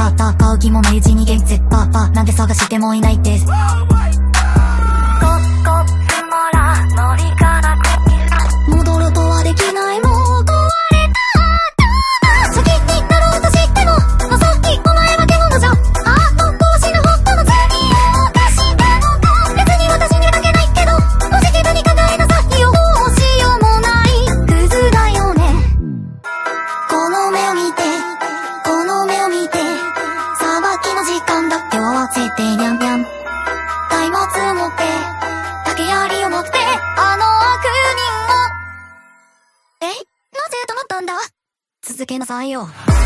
戦う気もないうちに現絶パなんて探してもいないです。コッコッまら乗りかなく戻るとはできない、もう壊れた。先になろうとしてものさっきお前は獣じゃ。死ぬほどの罪を犯したのか。別に私にだけないけどポジティブに考えなさいよ。どうしようもないクズだよね。この目を見てこの目を見て、裁きの時間だって合わせてニャンニャン。松明持って竹槍を持ってあの悪人をなぜ止まったんだ。続けなさいよ。